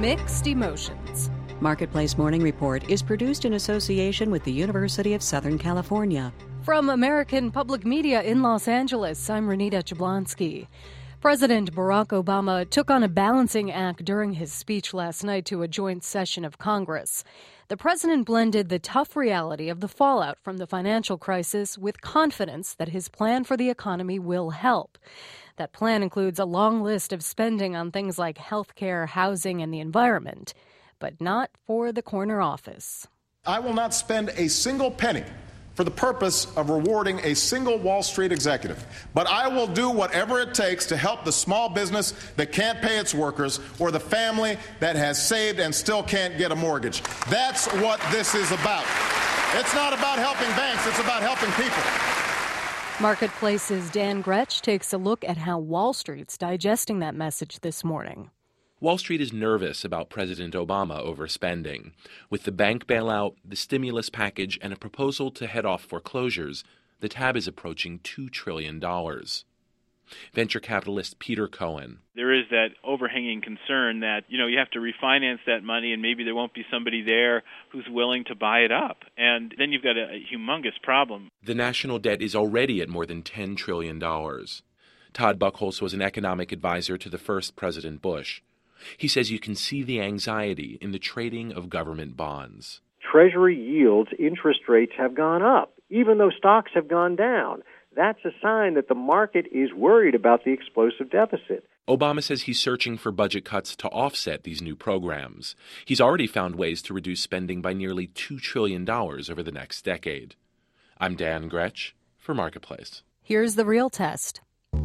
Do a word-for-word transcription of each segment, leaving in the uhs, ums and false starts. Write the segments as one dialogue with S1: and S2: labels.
S1: mixed emotions.
S2: Marketplace Morning Report is produced in association with the University of Southern California.
S1: From American Public Media in Los Angeles, I'm Renita Jablonski. President Barack Obama took on a balancing act during his speech last night to a joint session of Congress. The president blended the tough reality of the fallout from the financial crisis with confidence that his plan for the economy will help. That plan includes a long list of spending on things like health care, housing, and the environment, but not for the corner office.
S3: I will not spend a single penny for the purpose of rewarding a single Wall Street executive, but I will do whatever it takes to help the small business that can't pay its workers or the family that has saved and still can't get a mortgage. That's what this is about. It's not about helping banks, it's about helping people.
S1: Marketplace's Dan Gretsch takes a look at how Wall Street's digesting that message this morning.
S4: Wall Street is nervous about President Obama overspending. With the bank bailout, the stimulus package, and a proposal to head off foreclosures, the tab is approaching two trillion dollars. Venture capitalist Peter Cohen.
S5: There is that overhanging concern that, you know, you have to refinance that money and maybe there won't be somebody there who's willing to buy it up. And then you've got a, a humongous problem.
S4: The national debt is already at more than ten trillion dollars. Todd Buchholz was an economic advisor to the first President Bush. He says you can see the anxiety in the trading of government bonds.
S6: Treasury yields, interest rates have gone up, even though stocks have gone down. That's a sign that the market is worried about the explosive deficit.
S4: Obama says he's searching for budget cuts to offset these new programs. He's already found ways to reduce spending by nearly two trillion dollars over the next decade. I'm Dan Gretsch for Marketplace.
S1: Here's the real test.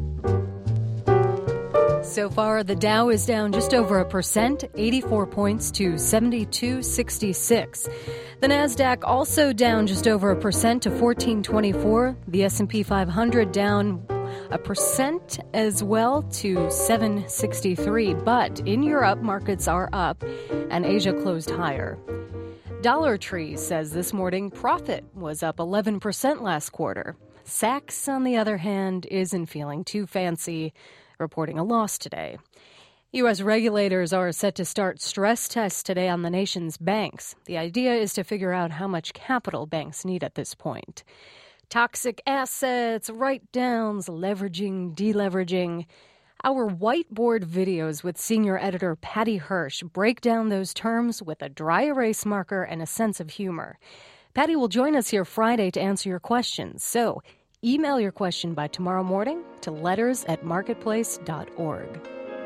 S1: So far, the Dow is down just over a percent, eighty-four points to seventy-two sixty-six. The Nasdaq also down just over a percent to fourteen twenty-four. The S and P five hundred down a percent as well to seven sixty-three. But in Europe, markets are up and Asia closed higher. Dollar Tree says this morning profit was up eleven percent last quarter. Saks, on the other hand, isn't feeling too fancy, reporting a loss today. U S regulators are set to start stress tests today on the nation's banks. The idea is to figure out how much capital banks need at this point. Toxic assets, write-downs, leveraging, deleveraging. Our whiteboard videos with senior editor Patty Hirsch break down those terms with a dry erase marker and a sense of humor. Patty will join us here Friday to answer your questions. So email your question by tomorrow morning to letters at marketplace dot org.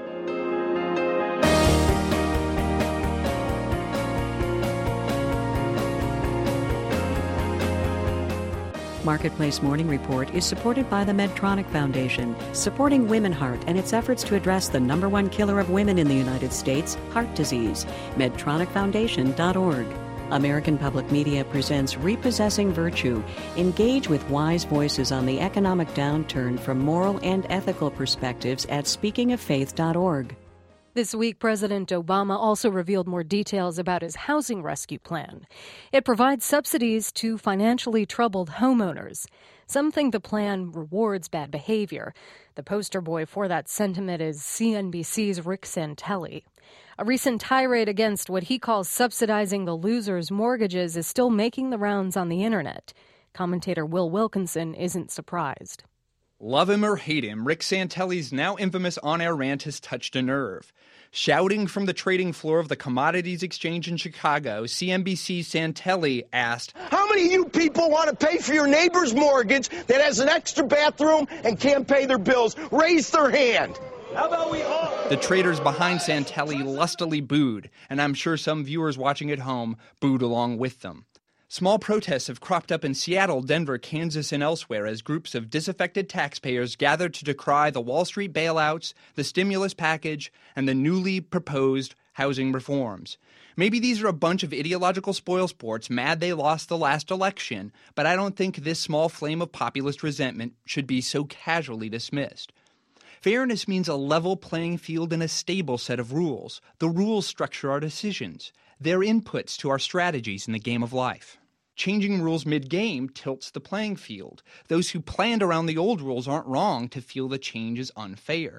S2: Marketplace Morning Report is supported by the Medtronic Foundation, supporting Women Heart and its efforts to address the number one killer of women in the United States, heart disease. medtronic foundation dot org. American Public Media presents Repossessing Virtue. Engage with wise voices on the economic downturn from moral and ethical perspectives at speaking of faith dot org.
S1: This week, President Obama also revealed more details about his housing rescue plan. It provides subsidies to financially troubled homeowners. Some think the plan rewards bad behavior. The poster boy for that sentiment is C N B C's Rick Santelli. A recent tirade against what he calls subsidizing the losers' mortgages is still making the rounds on the internet. Commentator Will Wilkinson isn't surprised.
S7: Love him or hate him, Rick Santelli's now infamous on-air rant has touched a nerve. Shouting from the trading floor of the Commodities Exchange in Chicago, C N B C's Santelli asked,
S8: "How many of you people want to pay for your neighbor's mortgage that has an extra bathroom and can't pay their bills? Raise their hand." How about we all?
S7: The traders behind Santelli lustily booed, and I'm sure some viewers watching at home booed along with them. Small protests have cropped up in Seattle, Denver, Kansas, and elsewhere as groups of disaffected taxpayers gather to decry the Wall Street bailouts, the stimulus package, and the newly proposed housing reforms. Maybe these are a bunch of ideological spoilsports mad they lost the last election, but I don't think this small flame of populist resentment should be so casually dismissed. Fairness means a level playing field and a stable set of rules. The rules structure our decisions. They're inputs to our strategies in the game of life. Changing rules mid-game tilts the playing field. Those who planned around the old rules aren't wrong to feel the change is unfair.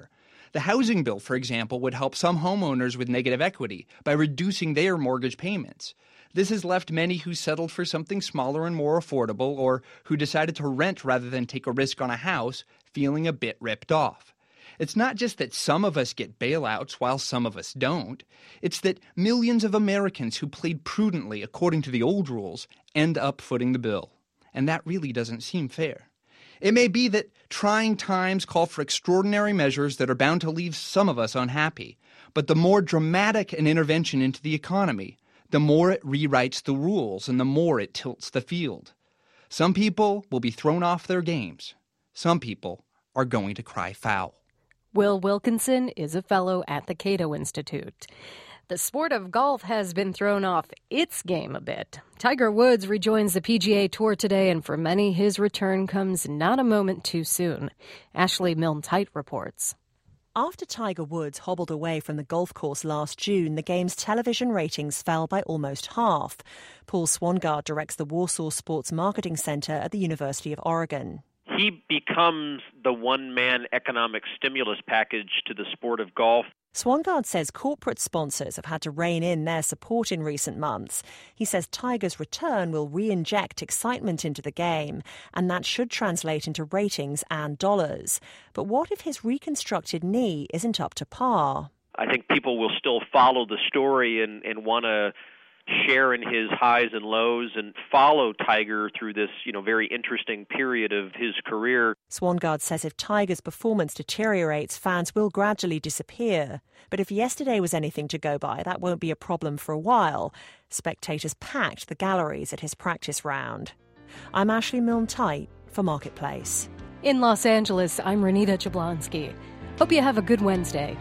S7: The housing bill, for example, would help some homeowners with negative equity by reducing their mortgage payments. This has left many who settled for something smaller and more affordable, or who decided to rent rather than take a risk on a house, feeling a bit ripped off. It's not just that some of us get bailouts while some of us don't. It's that millions of Americans who played prudently according to the old rules end up footing the bill. And that really doesn't seem fair. It may be that trying times call for extraordinary measures that are bound to leave some of us unhappy. But the more dramatic an intervention into the economy, the more it rewrites the rules and the more it tilts the field. Some people will be thrown off their games. Some people are going to cry foul.
S1: Will Wilkinson is a fellow at the Cato Institute. The sport of golf has been thrown off its game a bit. Tiger Woods rejoins the P G A Tour today, and for many, his return comes not a moment too soon. Ashley Milne-Tite reports.
S9: After Tiger Woods hobbled away from the golf course last June, the game's television ratings fell by almost half. Paul Swangard directs the Warsaw Sports Marketing Center at the University of Oregon.
S10: He becomes the one-man economic stimulus package to the sport of golf.
S9: Swangard says corporate sponsors have had to rein in their support in recent months. He says Tiger's return will re-inject excitement into the game, and that should translate into ratings and dollars. But what if his reconstructed knee isn't up to par?
S10: I think people will still follow the story and, and want to share in his highs and lows and follow Tiger through this, you know, very interesting period of his career.
S9: Swangard says if Tiger's performance deteriorates, fans will gradually disappear. But if yesterday was anything to go by, that won't be a problem for a while. Spectators packed the galleries at his practice round. I'm Ashley Milne-Tite for Marketplace.
S1: In Los Angeles, I'm Renita Jablonski. Hope you have a good Wednesday.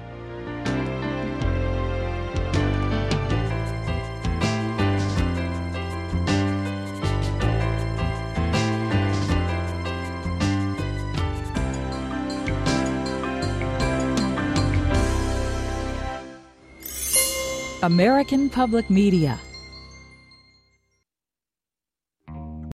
S11: American Public Media